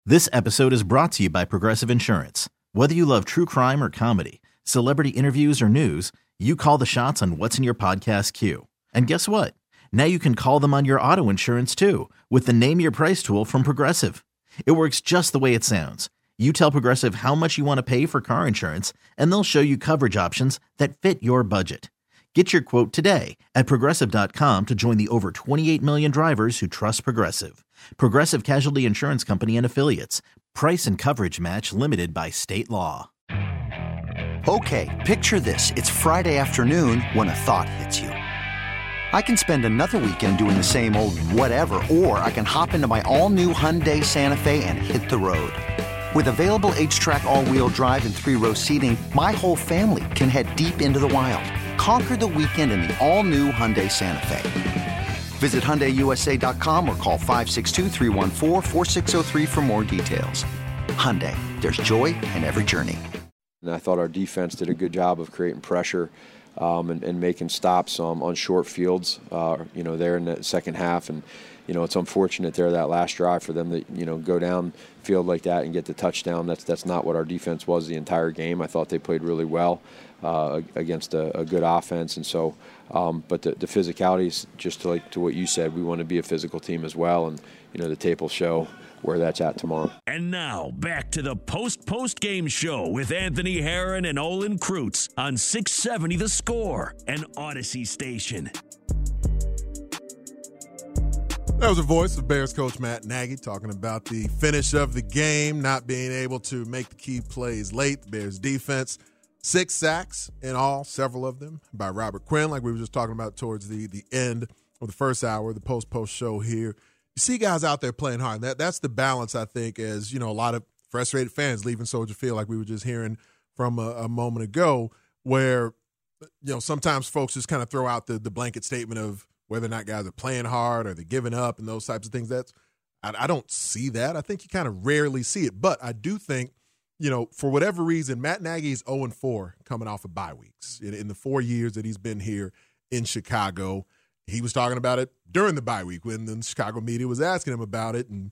This episode is brought to you by Progressive Insurance. Whether you love true crime or comedy, celebrity interviews or news, you call the shots on what's in your podcast queue. And guess what? Now you can call them on your auto insurance too with the Name Your Price tool from Progressive. It works just the way it sounds. You tell Progressive how much you want to pay for car insurance, and they'll show you coverage options that fit your budget. Get your quote today at Progressive.com to join the over 28 million drivers who trust Progressive. Progressive Casualty Insurance Company and Affiliates. Price and coverage match limited by state law. Okay, picture this. It's Friday afternoon when a thought hits you. I can spend another weekend doing the same old whatever, or I can hop into my all-new Hyundai Santa Fe and hit the road. With available H-Track all-wheel drive and 3-row seating, my whole family can head deep into the wild. Conquer the weekend in the all-new Hyundai Santa Fe. Visit HyundaiUSA.com or call 562-314-4603 for more details. Hyundai, there's joy in every journey. And I thought our defense did a good job of creating pressure and making stops on short fields, there in the second half. And, it's unfortunate there that last drive for them to, go down field like that and get the touchdown. That's not what our defense was the entire game. I thought they played really well against a good offense. And so, but the physicality is just to what you said. We want to be a physical team as well. And, the tape will show where that's at tomorrow. And now, back to the post-game show with Anthony Herron and Olin Kreutz on 670 The Score, an Odyssey station. That was the voice of Bears coach Matt Nagy talking about the finish of the game, not being able to make the key plays late. The Bears defense, 6 sacks in all, several of them by Robert Quinn, like we were just talking about towards the end of the first hour, the post show here. You see guys out there playing hard. That's the balance, I think, as, a lot of frustrated fans leaving Soldier Field, like we were just hearing from a moment ago, where, sometimes folks just kind of throw out the blanket statement of whether or not guys are playing hard or they're giving up and those types of things. I don't see that. I think you kind of rarely see it. But I do think, for whatever reason, Matt Nagy is 0-4 coming off of bye weeks. In the 4 years that he's been here in Chicago, he was talking about it during the bye week when the Chicago media was asking him about it. And,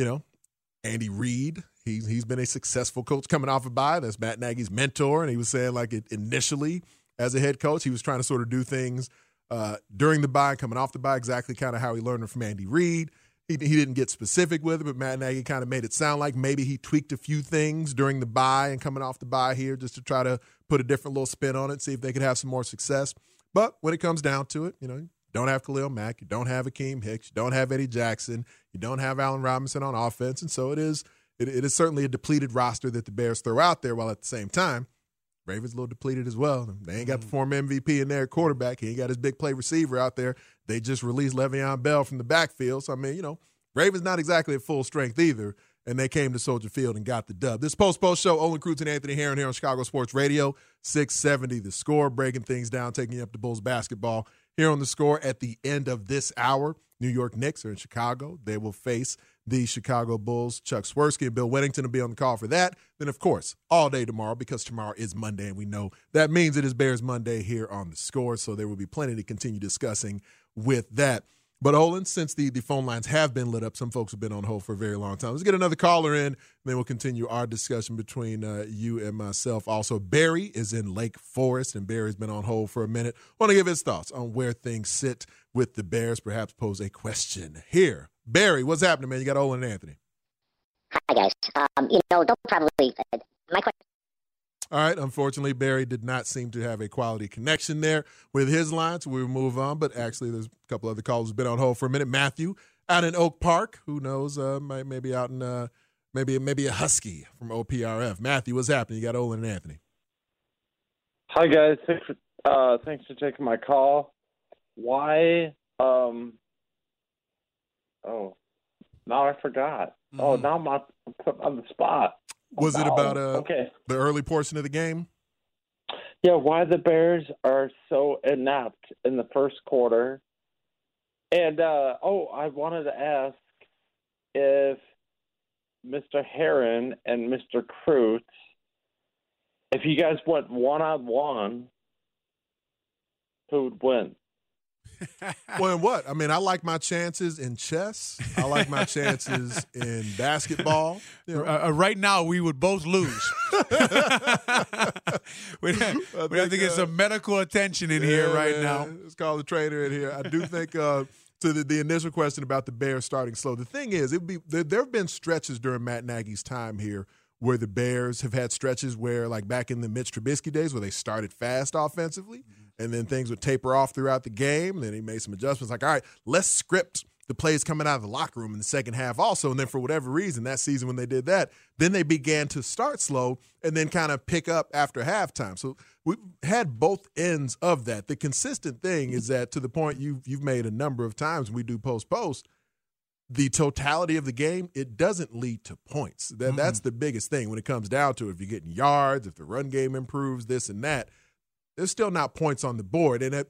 Andy Reid, he's been a successful coach coming off of bye. That's Matt Nagy's mentor. And he was saying, like, initially as a head coach, he was trying to sort of do things during the bye, coming off the bye, exactly kind of how he learned it from Andy Reid. He didn't get specific with it, but Matt Nagy kind of made it sound like maybe he tweaked a few things during the bye and coming off the bye here just to try to put a different little spin on it, see if they could have some more success. But when it comes down to it, you don't have Khalil Mack, you don't have Akeem Hicks, you don't have Eddie Jackson, you don't have Allen Robinson on offense, and so it is certainly a depleted roster that the Bears throw out there, while at the same time, Ravens a little depleted as well. They ain't got the former MVP in there at quarterback. He ain't got his big play receiver out there. They just released Le'Veon Bell from the backfield. So, Ravens not exactly at full strength either, and they came to Soldier Field and got the dub. This post show, Olin Kreutz and Anthony Herron here on Chicago Sports Radio, 670 The Score, breaking things down, taking you up to Bulls basketball. Here on The Score at the end of this hour, New York Knicks are in Chicago. They will face the Chicago Bulls. Chuck Swirsky and Bill Weddington will be on the call for that. Then, of course, all day tomorrow, because tomorrow is Monday, and we know that means it is Bears Monday here on The Score, so there will be plenty to continue discussing with that. But, Olin, since the phone lines have been lit up, some folks have been on hold for a very long time. Let's get another caller in, and then we'll continue our discussion between you and myself. Also, Barry is in Lake Forest, and Barry's been on hold for a minute. Want to give his thoughts on where things sit with the Bears, perhaps pose a question here. Barry, what's happening, man? You got Olin and Anthony. Hi, guys. Don't probably my question. All right. Unfortunately, Barry did not seem to have a quality connection there with his line, so we'll move on. But actually, there's a couple other callers who've been on hold for a minute. Matthew out in Oak Park. Who knows? Maybe out in maybe a Husky from OPRF. Matthew, what's happening? You got Olin and Anthony. Hi, guys. Thanks for taking my call. Why? Now I forgot. Mm-hmm. Oh, now I'm put on the spot. Was it about the early portion of the game? Yeah, why the Bears are so inept in the first quarter. And, I wanted to ask if Mr. Herron and Mr. Kreutz, if you guys went one-on-one, who would win? Well, in what? I mean, I like my chances in chess. I like my chances in basketball. You know. Right now, we would both lose. We'd have to get some medical attention in here right now. Let's call the trainer in here. I do think to the initial question about the Bears starting slow, the thing is, there have been stretches during Matt Nagy's time here where the Bears have had stretches where, like back in the Mitch Trubisky days, where they started fast offensively, and then things would taper off throughout the game. And then he made some adjustments like, all right, let's script the plays coming out of the locker room in the second half also. And then for whatever reason, that season when they did that, then they began to start slow and then kind of pick up after halftime. So we've had both ends of that. The consistent thing is that, to the point you've made a number of times when we do post, the totality of the game, it doesn't lead to points. That's the biggest thing when it comes down to it. If you're getting yards, if the run game improves, this and that, there's still not points on the board. And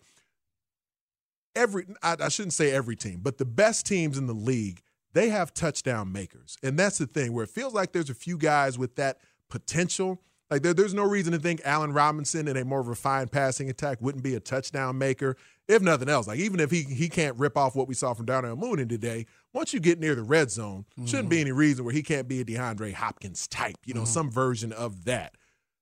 I shouldn't say every team, but the best teams in the league, they have touchdown makers. And that's the thing, where it feels like there's a few guys with that potential. Like there's no reason to think Allen Robinson in a more refined passing attack wouldn't be a touchdown maker, if nothing else. Like even if he can't rip off what we saw from Darnell Mooney today, once you get near the red zone, shouldn't be any reason where he can't be a DeAndre Hopkins type, some version of that.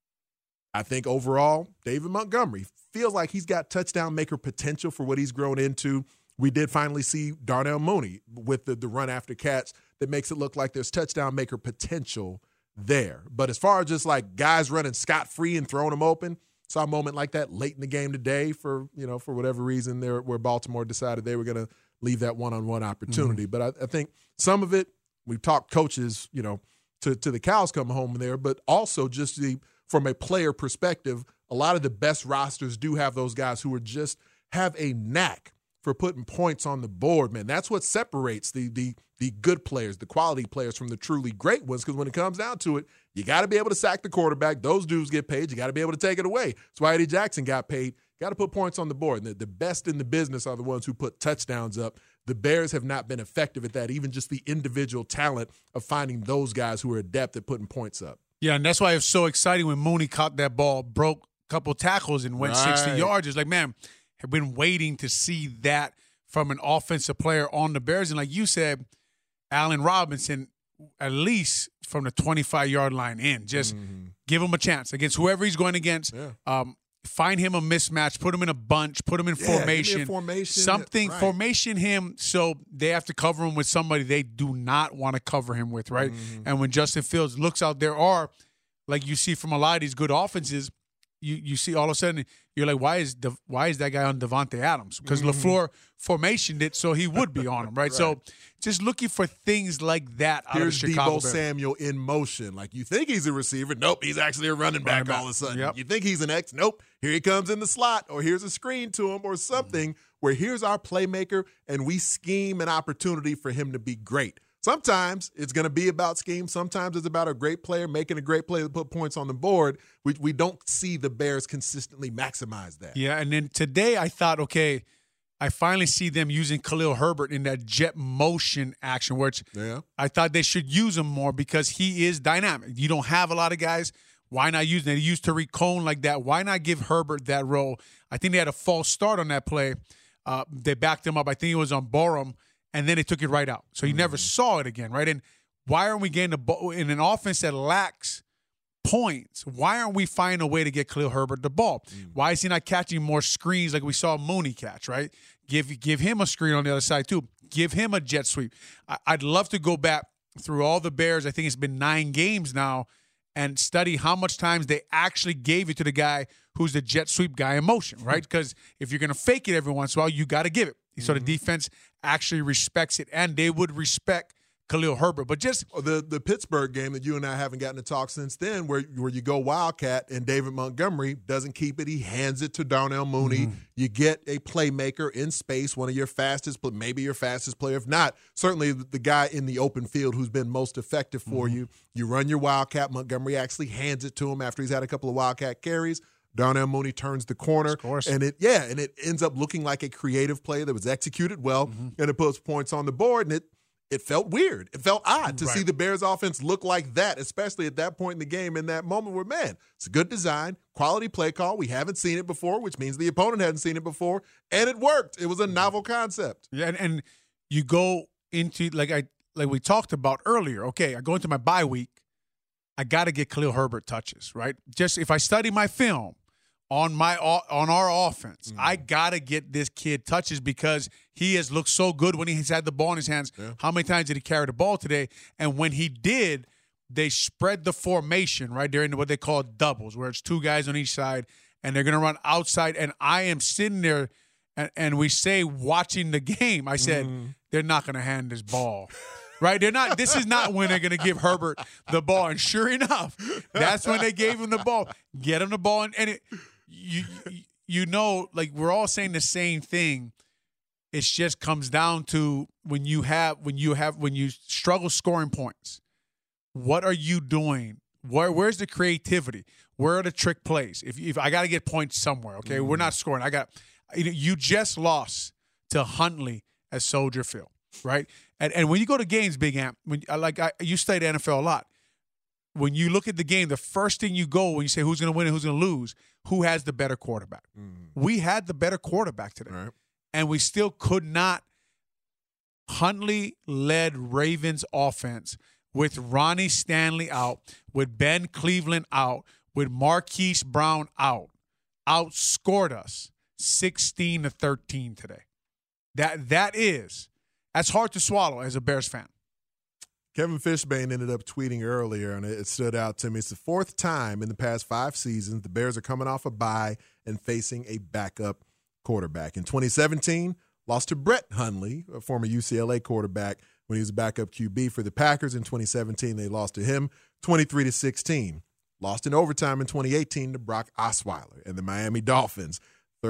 I think overall, David Montgomery feels like he's got touchdown maker potential for what he's grown into. We did finally see Darnell Mooney with the run after catch that makes it look like there's touchdown maker potential there. But as far as just like guys running scot-free and throwing them open, saw a moment like that late in the game today for whatever reason there where Baltimore decided they were going to leave that one-on-one opportunity. But I think some of it, we've talked coaches, to the cows come home there, but also just from a player perspective, a lot of the best rosters do have those guys who have a knack for putting points on the board, man. That's what separates the good players, the quality players from the truly great ones, because when it comes down to it, you got to be able to sack the quarterback. Those dudes get paid. You got to be able to take it away. That's why Eddie Jackson got paid. Got to put points on the board. And the best in the business are the ones who put touchdowns up. The Bears have not been effective at that, even just the individual talent of finding those guys who are adept at putting points up. Yeah, and that's why it was so exciting when Mooney caught that ball, broke a couple tackles, and went 60 yards. It's like, man, I've been waiting to see that from an offensive player on the Bears. And like you said, Allen Robinson, at least from the 25-yard line in, just give him a chance against whoever he's going against. Yeah. Find him a mismatch, put him in a bunch, put him in formation. Something, right. Formation him so they have to cover him with somebody they do not want to cover him with, right? And when Justin Fields looks out, there are, like you see from a lot of these good offenses, you see all of a sudden you're like, why is that guy on Devontae Adams? Because LaFleur formationed it so he would be on him, right? So just looking for things like that out of the Chicago Bears. Deebo Samuel in motion. Like you think he's a receiver. Nope, he's actually a running back all of a sudden. Yep. You think he's an X. Nope, here he comes in the slot, or here's a screen to him or something where here's our playmaker and we scheme an opportunity for him to be great. Sometimes it's going to be about scheme. Sometimes it's about a great player making a great play to put points on the board. We don't see the Bears consistently maximize that. Yeah, and then today I thought, okay, I finally see them using Khalil Herbert in that jet motion action, which I thought they should use him more because he is dynamic. You don't have a lot of guys. Why not use him? They used Tariq Cohen like that. Why not give Herbert that role? I think they had a false start on that play. They backed him up. I think it was on Borum. And then they took it right out. So you never saw it again, right? And why aren't we getting the ball in an offense that lacks points? Why aren't we finding a way to get Khalil Herbert the ball? Why is he not catching more screens like we saw Mooney catch, right? Give him a screen on the other side too. Give him a jet sweep. I'd love to go back through all the Bears. I think it's been 9 games now and study how much times they actually gave it to the guy who's the jet sweep guy in motion, right? Because if you're going to fake it every once in a while, you got to give it. So the defense actually respects it, and they would respect Khalil Herbert. But just the Pittsburgh game that you and I haven't gotten to talk since then, where you go Wildcat and David Montgomery doesn't keep it. He hands it to Darnell Mooney. You get a playmaker in space, one of your fastest, but maybe your fastest player. If not, certainly the guy in the open field who's been most effective for you. You run your Wildcat. Montgomery actually hands it to him after he's had a couple of Wildcat carries. Darnell Mooney turns the corner, and it ends up looking like a creative play that was executed well, and it puts points on the board, and it felt weird. It felt odd to see the Bears offense look like that, especially at that point in the game, in that moment where, man, it's a good design, quality play call. We haven't seen it before, which means the opponent hadn't seen it before, and it worked. It was a novel concept. Yeah, and you go into, like we talked about earlier, okay, I go into my bye week, I got to get Khalil Herbert touches, right? Just if I study my film on our offense, I got to get this kid touches because he has looked so good when he's had the ball in his hands. Yeah. How many times did he carry the ball today? And when he did, they spread the formation, right? They're in what they call doubles, where it's 2 guys on each side, and they're going to run outside. And I am sitting there, and we say watching the game, I said, they're not going to hand this ball. Right? They're not. This is not when they're going to give Herbert the ball. And sure enough, that's when they gave him the ball. Get him the ball, and it, you know, like we're all saying the same thing. It just comes down to when you struggle scoring points. What are you doing? Where's the creativity? Where are the trick plays? If I got to get points somewhere, okay, we're not scoring. You just lost to Huntley at Soldier Field, right? And when you go to games, Big Amp, you study the NFL a lot. When you look at the game, the first thing you go when you say who's going to win and who's going to lose, who has the better quarterback? We had the better quarterback today. Right. And we still could not. Huntley-led Ravens offense with Ronnie Stanley out, with Ben Cleveland out, with Marquise Brown out, outscored us 16-13 today. That's hard to swallow as a Bears fan. Kevin Fishbain ended up tweeting earlier, and it stood out to me. It's the 4th time in the past 5 seasons the Bears are coming off a bye and facing a backup quarterback. In 2017, lost to Brett Hundley, a former UCLA quarterback, when he was a backup QB for the Packers. In 2017, they lost to him 23-16. Lost in overtime in 2018 to Brock Osweiler and the Miami Dolphins,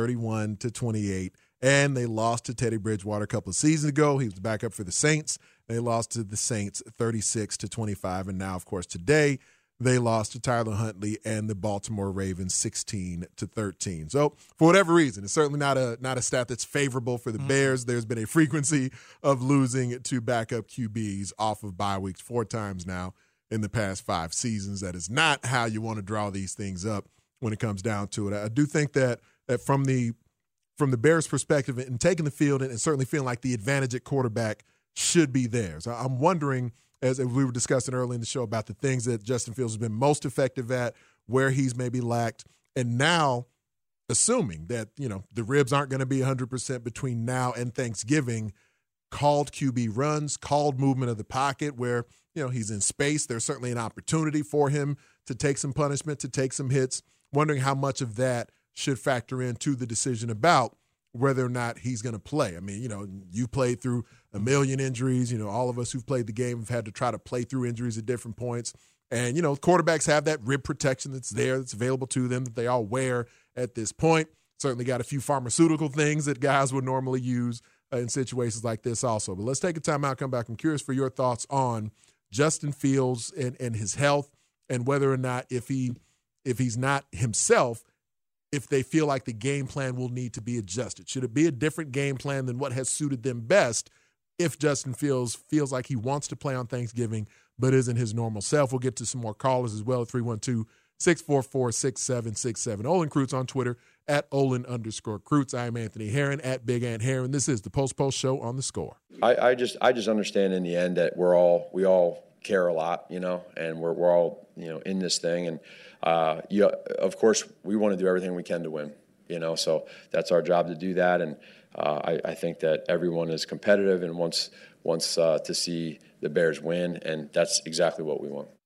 31-28. And they lost to Teddy Bridgewater a couple of seasons ago. He was the backup for the Saints. They lost to the Saints 36-25. And now, of course, today they lost to Tyler Huntley and the Baltimore Ravens 16-13. So for whatever reason, it's certainly not a stat that's favorable for the Bears. There's been a frequency of losing to backup QBs off of bye weeks 4 times now in the past 5 seasons. That is not how you want to draw these things up when it comes down to it. I do think that from the Bears' perspective and taking the field and certainly feeling like the advantage at quarterback should be theirs. I'm wondering, as we were discussing early in the show, about the things that Justin Fields has been most effective at, where he's maybe lacked, and now assuming that, the ribs aren't going to be 100% between now and Thanksgiving, called QB runs, called movement of the pocket where, he's in space. There's certainly an opportunity for him to take some punishment, to take some hits. Wondering how much of that should factor into the decision about whether or not he's going to play. I mean, you've played through a million injuries. All of us who've played the game have had to try to play through injuries at different points. And, quarterbacks have that rib protection that's there, that's available to them, that they all wear at this point. Certainly got a few pharmaceutical things that guys would normally use in situations like this also. But let's take a time out, come back. I'm curious for your thoughts on Justin Fields and his health, and whether or not if he's not himself, if they feel like the game plan will need to be adjusted. Should it be a different game plan than what has suited them best if Justin Fields feels like he wants to play on Thanksgiving but isn't his normal self? We'll get to some more callers as well at 312-644-6767. Olin Kreutz on Twitter at Olin_Kreutz. I am Anthony Herron at Big Ant Herron. This is the Post Show on The Score. I just understand in the end that we all care a lot, and we're all, in this thing. And, of course, we want to do everything we can to win, so that's our job to do that. And I think that everyone is competitive and wants to see the Bears win, and that's exactly what we want.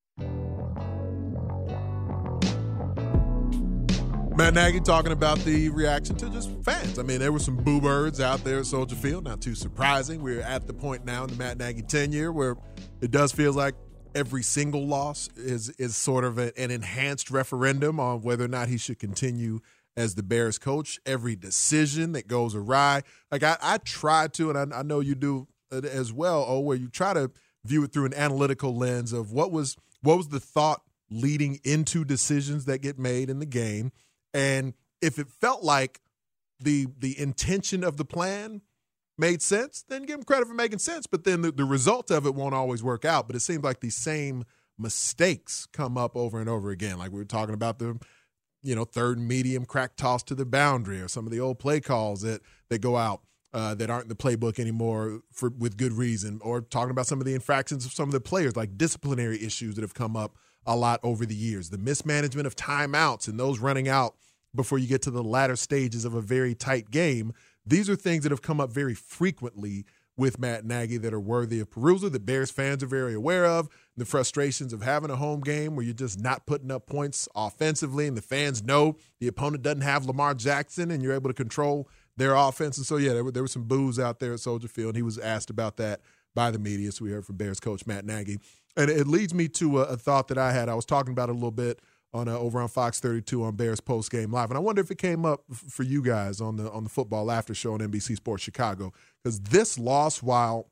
Matt Nagy talking about the reaction to just fans. I mean, there were some boo birds out there at Soldier Field, not too surprising. We're at the point now in the Matt Nagy tenure where it does feel like every single loss is sort of an enhanced referendum on whether or not he should continue as the Bears coach. Every decision that goes awry. Like I try to, and I know you do as well, where you try to view it through an analytical lens of what was the thought leading into decisions that get made in the game. And if it felt like the intention of the plan made sense, then give him credit for making sense. But then the result of it won't always work out. But it seems like these same mistakes come up over and over again. Like we were talking about the, third and medium crack toss to the boundary, or some of the old play calls that go out that aren't in the playbook anymore with good reason, or talking about some of the infractions of some of the players, like disciplinary issues that have come up a lot over the years, the mismanagement of timeouts and those running out before you get to the latter stages of a very tight game. These are things that have come up very frequently with Matt Nagy that are worthy of perusal, that Bears fans are very aware of, the frustrations of having a home game where you're just not putting up points offensively, and the fans know the opponent doesn't have Lamar Jackson and you're able to control their offense. And so, yeah, there were some boos out there at Soldier Field. He was asked about that by the media, so we heard from Bears coach Matt Nagy. And it leads me to a thought that I had. I was talking about it a little bit over on Fox 32 on Bears Post Game Live, and I wonder if it came up for you guys on the Football After Show on NBC Sports Chicago, because this loss, while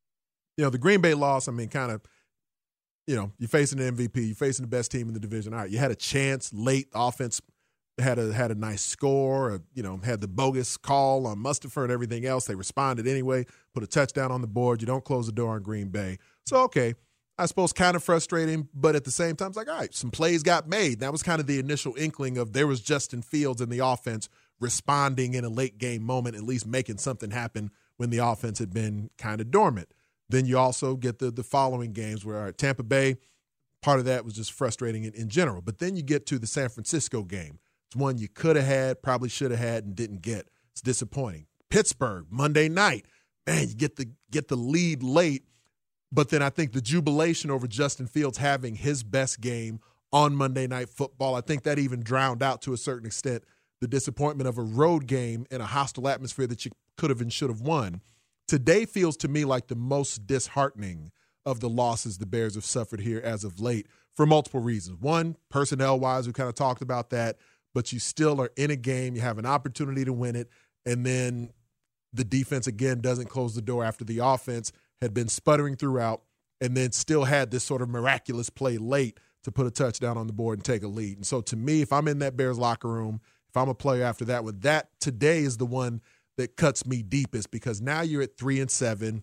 the Green Bay loss, I mean, kind of, you're facing an MVP, you're facing the best team in the division. All right, you had a chance late. The offense had a nice score, had the bogus call on Mustipher and everything else. They responded anyway, put a touchdown on the board. You don't close the door on Green Bay. So, okay, I suppose kind of frustrating, but at the same time, it's like, all right, some plays got made. That was kind of the initial inkling of there was Justin Fields in the offense responding in a late game moment, at least making something happen when the offense had been kind of dormant. Then you also get the following games where, all right, Tampa Bay, part of that was just frustrating in general. But then you get to the San Francisco game. It's one you could have had, probably should have had, and didn't get. It's disappointing. Pittsburgh, Monday night, man, you get the lead late. But then I think the jubilation over Justin Fields having his best game on Monday Night Football, I think that even drowned out to a certain extent the disappointment of a road game in a hostile atmosphere that you could have and should have won. Today feels to me like the most disheartening of the losses the Bears have suffered here as of late for multiple reasons. One, personnel-wise, we kind of talked about that, but you still are in a game. You have an opportunity to win it, and then the defense, again, doesn't close the door after the offense had been sputtering throughout, and then still had this sort of miraculous play late to put a touchdown on the board and take a lead. And so to me, if I'm in that Bears locker room, if I'm a player after that one, that today is the one that cuts me deepest, because now you're at 3-7.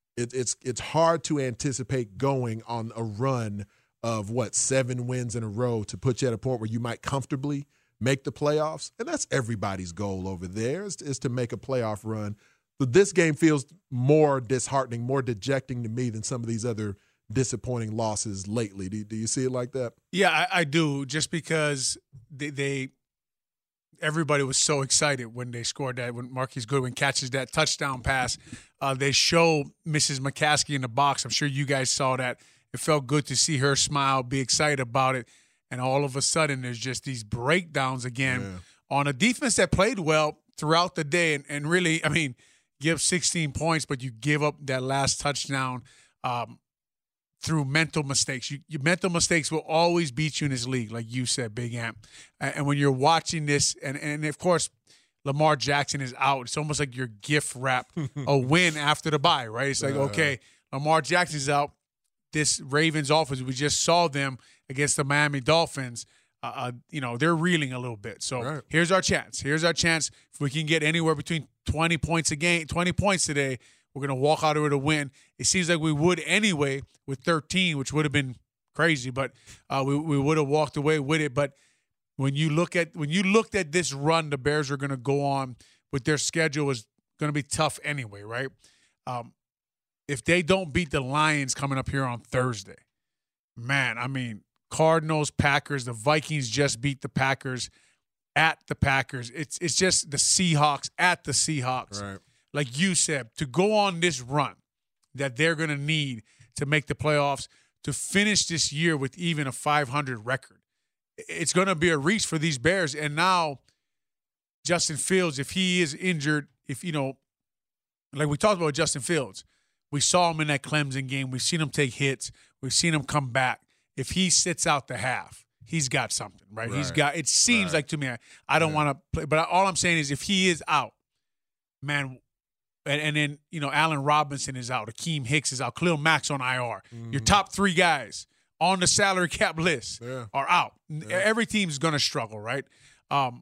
It's hard to anticipate going on a run of 7 wins in a row to put you at a point where you might comfortably make the playoffs. And that's everybody's goal over there is to make a playoff run. So this game feels more disheartening, more dejecting to me than some of these other disappointing losses lately. Do you see it like that? Yeah, I do, just because everybody was so excited when they scored that, when Marquise Goodwin catches that touchdown pass. They show Mrs. McCaskey in the box. I'm sure you guys saw that. It felt good to see her smile, be excited about it, and all of a sudden there's just these breakdowns again on a defense that played well throughout the day and really, I mean, give 16 points, but you give up that last touchdown through mental mistakes. Your mental mistakes will always beat you in this league, like you said, Big Amp. And when you're watching this, and of course, Lamar Jackson is out. It's almost like your gift wrap a win after the bye, right? It's like, okay, Lamar Jackson's out. This Ravens offense, we just saw them against the Miami Dolphins. They're reeling a little bit. So here's our chance. Here's our chance. If we can get anywhere between 20 points a game, 20 points today, we're going to walk out of it a win. It seems like we would anyway with 13, which would have been crazy, but we would have walked away with it. But when you looked at this run the Bears are going to go on with, their schedule is going to be tough anyway, right? If they don't beat the Lions coming up here on Thursday, man, I mean, Cardinals, Packers, the Vikings just beat the Packers at the Packers. It's just the Seahawks at the Seahawks. Right. Like you said, to go on this run that they're going to need to make the playoffs, to finish this year with even a 500 record. It's going to be a reach for these Bears. And now Justin Fields, if he is injured, like we talked about Justin Fields, we saw him in that Clemson game. We've seen him take hits. We've seen him come back. If he sits out the half, he's got something, right? It seems like to me, I don't want to play, but all I'm saying is if he is out, man, and then, Allen Robinson is out, Akeem Hicks is out, Khalil Mack's on IR. Your top 3 guys on the salary cap list are out. Every team's going to struggle, right?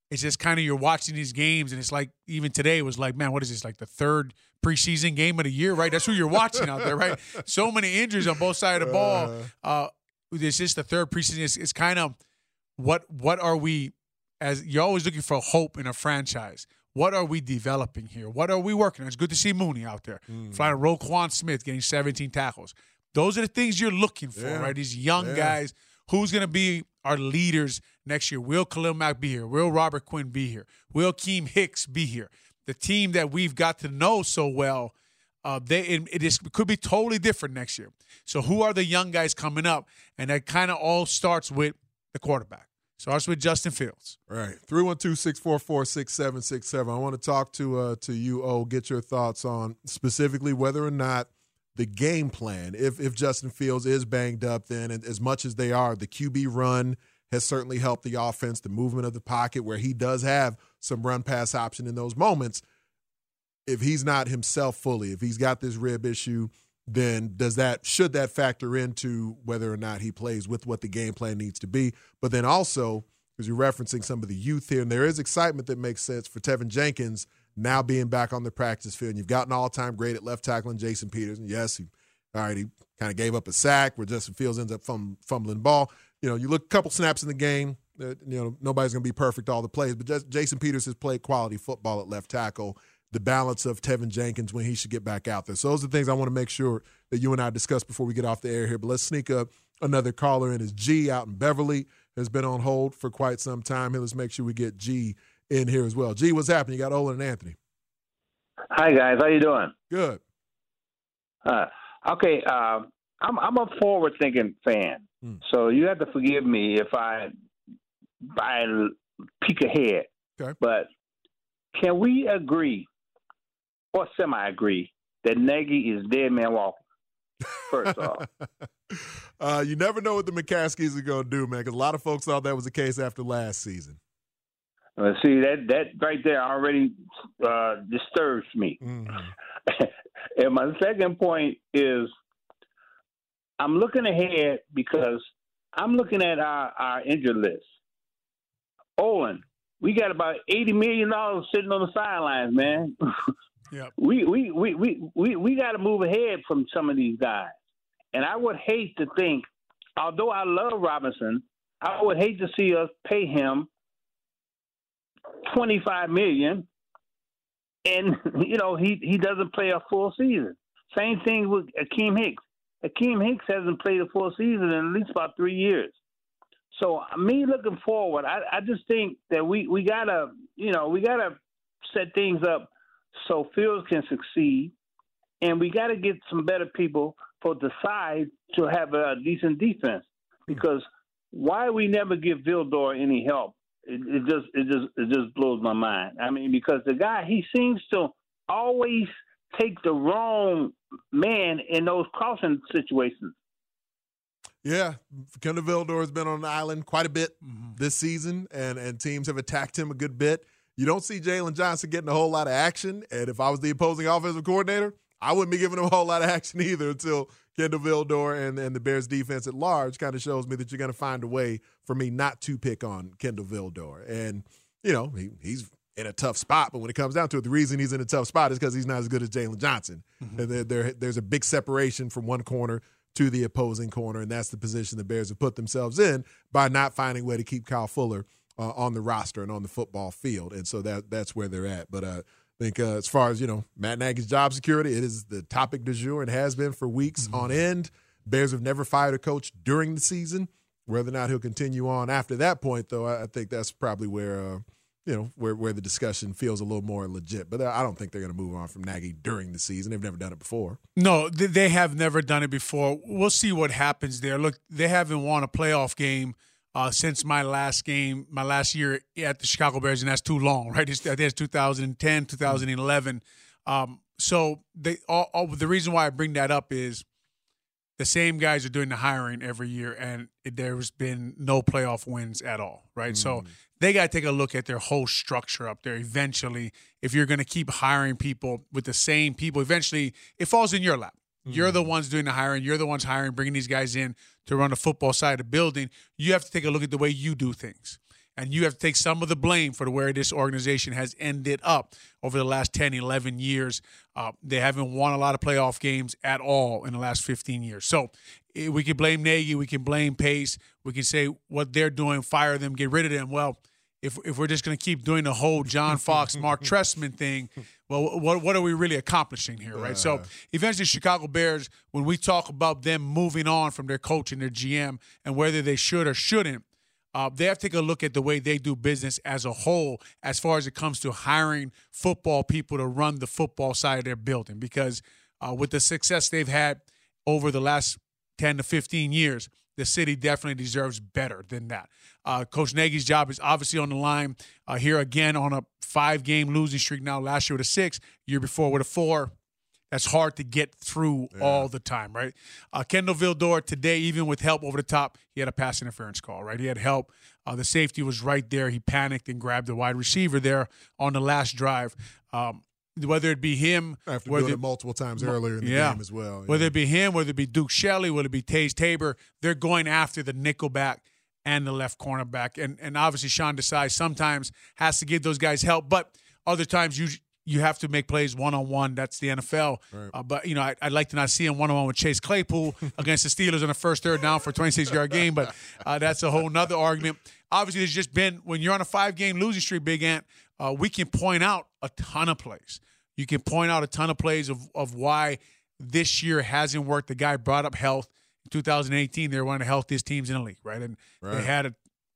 it's just kind of you're watching these games, and it's like even today it was like, man, what is this, like the third preseason game of the year, right? That's who you're watching out there, right? So many injuries on both sides of the ball. It's just the third preseason. It's kind of what are we, as you're always looking for hope in a franchise. What are we developing here? What are we working on? It's good to see Mooney out there. Flying Roquan Smith getting 17 tackles. Those are the things you're looking for, right? These young guys. Who's going to be our leaders next year? Will Khalil Mack be here? Will Robert Quinn be here? Will Keem Hicks be here? The team that we've got to know so well, it could be totally different next year. So who are the young guys coming up? And that kind of all starts with the quarterback. Starts with Justin Fields. All right. 312-644-6767. I want to talk to you, O, get your thoughts on specifically whether or not the game plan, if Justin Fields is banged up, then and as much as they are, the QB run has certainly helped the offense, the movement of the pocket where he does have some run-pass option in those moments. If he's not himself fully, if he's got this rib issue, then should that factor into whether or not he plays with what the game plan needs to be? But then also, because you're referencing some of the youth here, and there is excitement that makes sense for Tevin Jenkins now being back on the practice field. And you've got an all-time great at left tackle in Jason Peters. And yes, he kind of gave up a sack where Justin Fields ends up fumbling ball. You look a couple snaps in the game. Nobody's going to be perfect all the plays, but Jason Peters has played quality football at left tackle. The balance of Tevin Jenkins when he should get back out there. So those are the things I want to make sure that you and I discuss before we get off the air here. But let's sneak up another caller in. Is G out in Beverly, has been on hold for quite some time. Here, let's make sure we get G in here as well. G, what's happening? You got Olin and Anthony. Hi, guys. How you doing? Good. Okay. I'm a forward-thinking fan, so you have to forgive me if I peek ahead. Okay. But can we agree, or semi-agree, that Nagy is dead man walking? First off. You never know what the McCaskies are going to do, man, because a lot of folks thought that was the case after last season. See, that right there already disturbs me. And my second point is I'm looking ahead because I'm looking at our injured list. Olin, we got about $80 million sitting on the sidelines, man. Yep. We got to move ahead from some of these guys. And I would hate to think, although I love Robinson, I would hate to see us pay him $25 million, and he doesn't play a full season. Same thing with Akeem Hicks. Akeem Hicks hasn't played a full season in at least about 3 years. So me looking forward, I just think that we gotta set things up so Fields can succeed, and we gotta get some better people for the side to have a decent defense. Because why we never give Vildor any help? It just blows my mind. I mean, because the guy, he seems to always take the wrong man in those crossing situations. Yeah, Kendall Vildor has been on the island quite a bit this season, and teams have attacked him a good bit. You don't see Jalen Johnson getting a whole lot of action, and if I was the opposing offensive coordinator, I wouldn't be giving him a whole lot of action either until Kendall Vildor and the Bears defense at large kind of shows me that you're going to find a way for me not to pick on Kendall Vildor. And, he's in a tough spot, but when it comes down to it, the reason he's in a tough spot is because he's not as good as Jalen Johnson. And there's a big separation from one corner to the opposing corner, and that's the position the Bears have put themselves in by not finding a way to keep Kyle Fuller on the roster and on the football field. And so that's where they're at. But I think as far as, Matt Nagy's job security, it is the topic du jour and has been for weeks on end. Bears have never fired a coach during the season. Whether or not he'll continue on after that point, though, I think that's probably where where the discussion feels a little more legit. But I don't think they're going to move on from Nagy during the season. They've never done it before. No, they have never done it before. We'll see what happens there. Look, they haven't won a playoff game since my last year at the Chicago Bears, and that's too long, right? I think it's 2010, 2011. So the reason why I bring that up is the same guys are doing the hiring every year, and there's been no playoff wins at all, right? So they got to take a look at their whole structure up there. Eventually, if you're going to keep hiring people with the same people, eventually it falls in your lap. You're the ones doing the hiring. You're the ones hiring, bringing these guys in to run the football side of the building. You have to take a look at the way you do things. And you have to take some of the blame for where this organization has ended up over the last 10, 11 years. They haven't won a lot of playoff games at all in the last 15 years. So we can blame Nagy. We can blame Pace. We can say what they're doing, fire them, get rid of them. Well, if we're just going to keep doing the whole John Fox, Mark Trestman thing, well, what are we really accomplishing here, right? So eventually Chicago Bears, when we talk about them moving on from their coach and their GM and whether they should or shouldn't, they have to take a look at the way they do business as a whole as far as it comes to hiring football people to run the football side of their building. Because with the success they've had over the last 10 to 15 years, the city definitely deserves better than that. Coach Nagy's job is obviously on the line here again on a 5-game losing streak now. Last year with a 6, year before with a 4. That's hard to get through all the time, right? Kendall Vildor today, even with help over the top, he had a pass interference call, right? He had help. The safety was right there. He panicked and grabbed the wide receiver there on the last drive. Whether it be him. After doing it multiple times earlier in the game as well. Whether it be him, whether it be Duke Shelley, whether it be Taze Tabor, they're going after the nickelback and the left cornerback. And obviously Sean Desai sometimes has to give those guys help, but other times you have to make plays one-on-one. That's the NFL. Right. But, I'd like to not see him one-on-one with Chase Claypool against the Steelers on the first third down for a 26-yard game, but that's a whole nother argument. Obviously, there's just been, when you're on a 5-game losing streak, Big Ant, we can point out a ton of plays. You can point out a ton of plays of why this year hasn't worked. The guy brought up health. In 2018, they were one of the healthiest teams in the league, right? And they had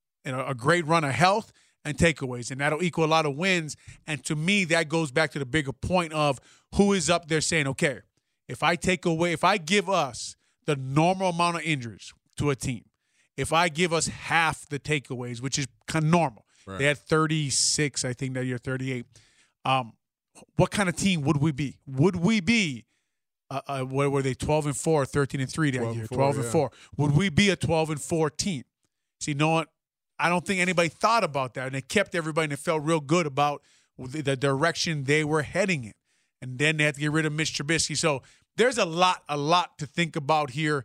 a great run of health and takeaways, and that'll equal a lot of wins. And to me, that goes back to the bigger point of who is up there saying, okay, if I give us the normal amount of injuries to a team, if I give us half the takeaways, which is kind of normal. Right. They had 36, I think, that year, 38. What kind of team would we be? Would we be, what were they, 12-4, 13-3 that year, 12-4? Would we be a 12-4 team? See, no one, I don't think anybody thought about that, and it kept everybody, and it felt real good about the direction they were heading in. And then they had to get rid of Mitch Trubisky. So there's a lot to think about here.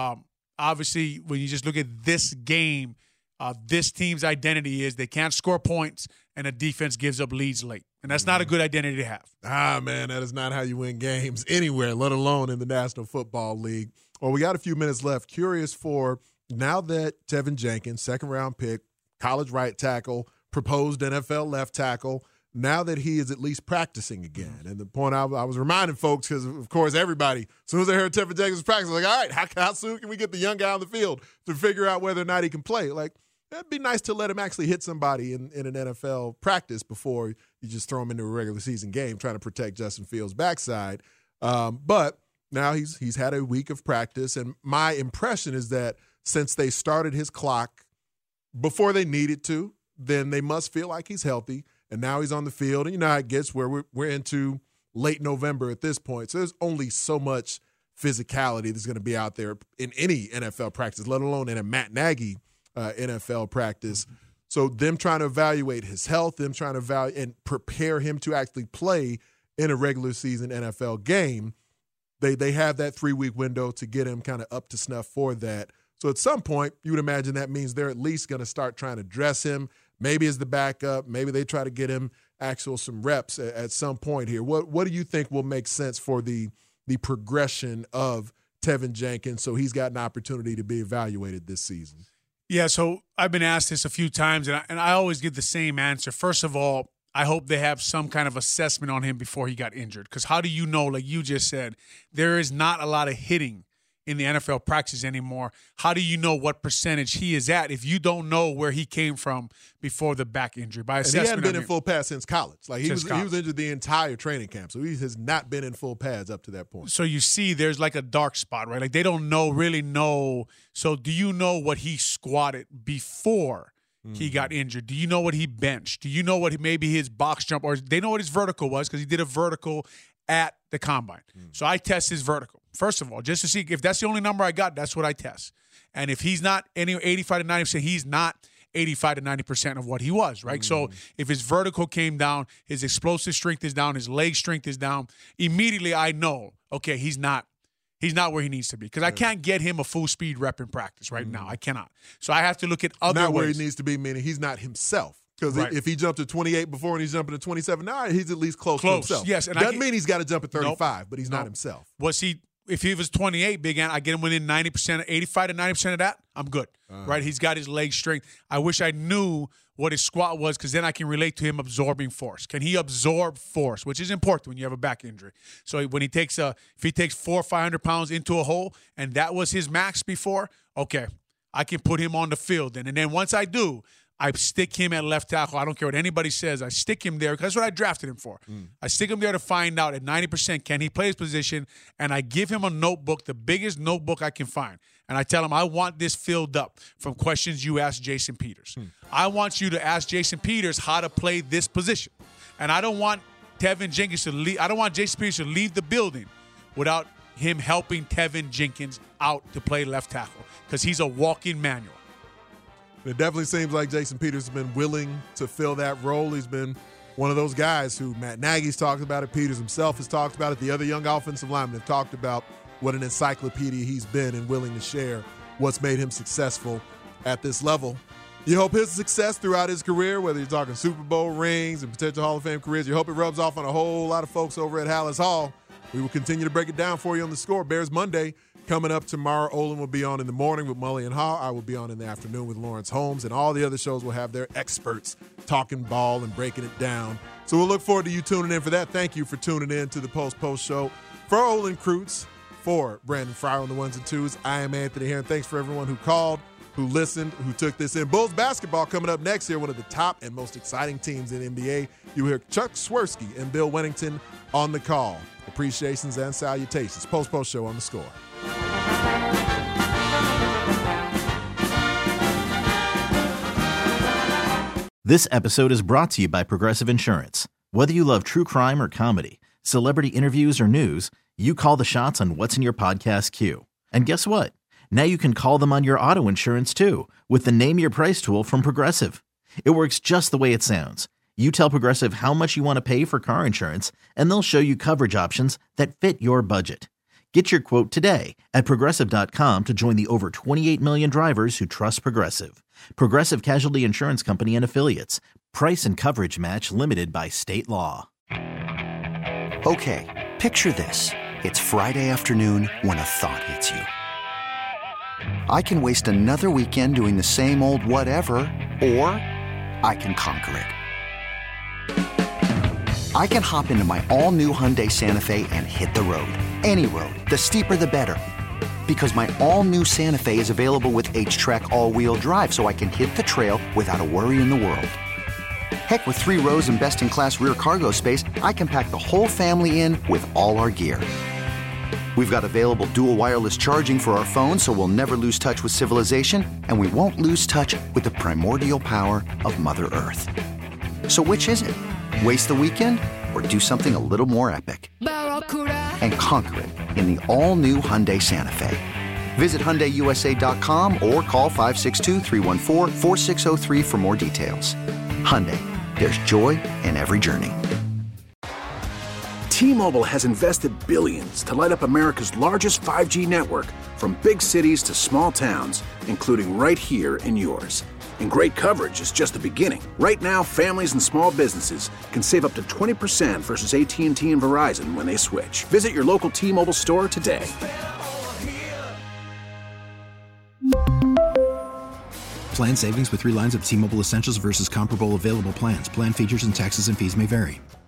Obviously, when you just look at this game, this team's identity is they can't score points, and the defense gives up leads late. And that's not a good identity to have. Man, that is not how you win games anywhere, let alone in the National Football League. Well, we got a few minutes left. Curious for, now that Tevin Jenkins, second-round pick, college right tackle, proposed NFL left tackle, now that he is at least practicing again. And the point I was reminding folks, because, of course, everybody, as soon as they heard Tevin Jenkins practice, like, all right, how soon can we get the young guy on the field to figure out whether or not he can play? Like, it'd be nice to let him actually hit somebody in an NFL practice before you just throw him into a regular season game trying to protect Justin Fields' backside. But now he's had a week of practice, and my impression is that since they started his clock before they needed to, then they must feel like he's healthy, and now he's on the field. And you know how it gets where we're into late November at this point, so there's only so much physicality that's going to be out there in any NFL practice, let alone in a Matt Nagy NFL practice. So them trying to evaluate his health, them trying to evaluate and prepare him to actually play in a regular season NFL game, they have that 3-week window to get him kind of up to snuff for that. So at some point, you would imagine that means they're at least going to start trying to dress him, maybe as the backup, maybe they try to get him some reps at some point here. What do you think will make sense for the progression of Tevin Jenkins so he's got an opportunity to be evaluated this season? Yeah, so I've been asked this a few times, and I always give the same answer. First of all, I hope they have some kind of assessment on him before he got injured, because how do you know, like you just said, there is not a lot of hitting in the NFL practice anymore. How do you know what percentage he is at if you don't know where he came from before the back injury? By assessment, and he hadn't been in full pads since college. Like he was injured the entire training camp, so he has not been in full pads up to that point. So you see, there's like a dark spot, right? Like they don't really know. So do you know what he squatted before he got injured? Do you know what he benched? Do you know what maybe his box jump, or they know what his vertical was because he did a vertical at the combine. So I test his vertical. First of all, just to see if that's the only number I got, that's what I test. And if he's not any 85 to 90%, he's not 85 to 90% of what he was, right? So if his vertical came down, his explosive strength is down, his leg strength is down, immediately I know, okay, he's not he's not where he needs to be because I can't get him a full speed rep in practice right now. I cannot. So I have to look at other ways. Not where he needs to be, meaning he's not himself. Because if he jumped to 28 before and he's jumping to 27 now, he's at least close to himself. Yes, and doesn't mean he's got to jump at 35, but he's not himself. If he was 28, Big Ant, I get him within 90%, 85 to 90% of that, I'm good. Right? He's got his leg strength. I wish I knew what his squat was because then I can relate to him absorbing force. Can he absorb force, which is important when you have a back injury? So when he takes if he takes 400 or 500 pounds into a hole and that was his max before, okay, I can put him on the field. And then once I do, I stick him at left tackle. I don't care what anybody says. I stick him there because that's what I drafted him for. I stick him there to find out at 90% can he play his position, and I give him a notebook, the biggest notebook I can find. And I tell him I want this filled up from questions you asked Jason Peters. I want you to ask Jason Peters how to play this position. And I don't want Tevin Jenkins to leave. I don't want Jason Peters to leave the building without him helping Tevin Jenkins out to play left tackle because he's a walking manual. It definitely seems like Jason Peters has been willing to fill that role. He's been one of those guys who Matt Nagy's talked about it. Peters himself has talked about it. The other young offensive linemen have talked about what an encyclopedia he's been and willing to share what's made him successful at this level. You hope his success throughout his career, whether you're talking Super Bowl rings and potential Hall of Fame careers, you hope it rubs off on a whole lot of folks over at Hallis Hall. We will continue to break it down for you on The Score. Bears Monday coming up tomorrow. Olin will be on in the morning with Mully and Haw. I will be on in the afternoon with Lawrence Holmes. And all the other shows will have their experts talking ball and breaking it down. So we'll look forward to you tuning in for that. Thank you for tuning in to the Post Show. For Olin Kreutz, for Brandon Fryer on the ones and twos, I am Anthony Herron. Thanks for everyone who called, who listened, who took this in. Bulls basketball coming up next here, one of the top and most exciting teams in NBA. You hear Chuck Swirsky and Bill Wennington on the call. Appreciations and salutations. Post Show on The Score. This episode is brought to you by Progressive Insurance. Whether you love true crime or comedy, celebrity interviews or news, you call the shots on what's in your podcast queue. And guess what? Now you can call them on your auto insurance too with the Name Your Price tool from Progressive. It works just the way it sounds. You tell Progressive how much you want to pay for car insurance, and they'll show you coverage options that fit your budget. Get your quote today at Progressive.com to join the over 28 million drivers who trust Progressive. Progressive Casualty Insurance Company and Affiliates. Price and coverage match limited by state law. Okay, picture this. It's Friday afternoon when a thought hits you. I can waste another weekend doing the same old whatever, or I can conquer it. I can hop into my all-new Hyundai Santa Fe and hit the road. Any road. The steeper, the better. Because my all-new Santa Fe is available with H-Track all-wheel drive, so I can hit the trail without a worry in the world. Heck, with 3 rows and best-in-class rear cargo space, I can pack the whole family in with all our gear. We've got available dual wireless charging for our phones, so we'll never lose touch with civilization, and we won't lose touch with the primordial power of Mother Earth. So which is it? Waste the weekend or do something a little more epic? And conquer it in the all-new Hyundai Santa Fe. Visit HyundaiUSA.com or call 562-314-4603 for more details. Hyundai, there's joy in every journey. T-Mobile has invested billions to light up America's largest 5G network, from big cities to small towns, including right here in yours. And great coverage is just the beginning. Right now, families and small businesses can save up to 20% versus AT&T and Verizon when they switch. Visit your local T-Mobile store today. Plan savings with 3 lines of T-Mobile Essentials versus comparable available plans. Plan features and taxes and fees may vary.